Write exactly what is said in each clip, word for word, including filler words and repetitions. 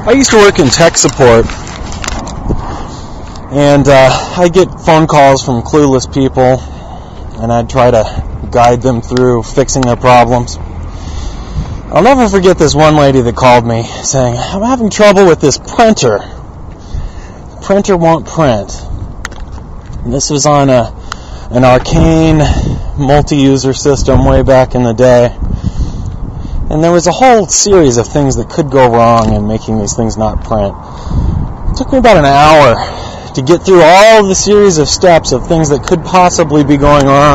I used to work in tech support, and uh, I get phone calls from clueless people, and I'd try to guide them through fixing their problems. I'll never forget this one lady that called me saying, I'm having trouble with this printer. The printer won't print. And this was on a an arcane multi-user system way back in the day. And there was a whole series of things that could go wrong in making these things not print. It took me about an hour to get through all of the series of steps of things that could possibly be going wrong.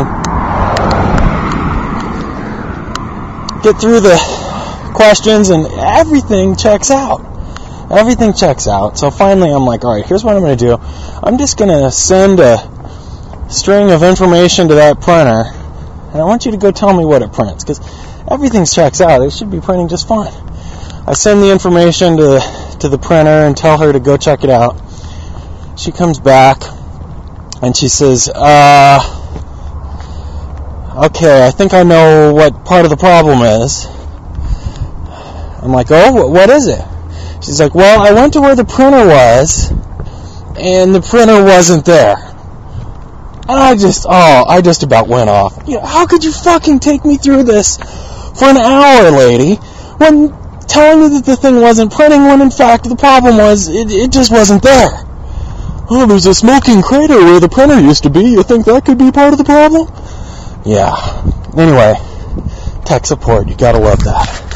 Get through the questions, and everything checks out. Everything checks out. So finally I'm like, alright, here's what I'm going to do. I'm just going to send a string of information to that printer, and I want you to go tell me what it prints, because everything checks out. It should be printing just fine. I send the information to, to the printer and tell her to go check it out. She comes back, and she says, uh, okay, I think I know what part of the problem is. I'm like, oh, what is it? She's like, well, I went to where the printer was, and the printer wasn't there. And I just, oh, I just about went off. You know, how could you fucking take me through this for an hour, lady, when telling me that the thing wasn't printing, when in fact the problem was, it, it just wasn't there. Oh, there's a smoking crater where the printer used to be. You think that could be part of the problem? Yeah. Anyway, tech support, you gotta love that.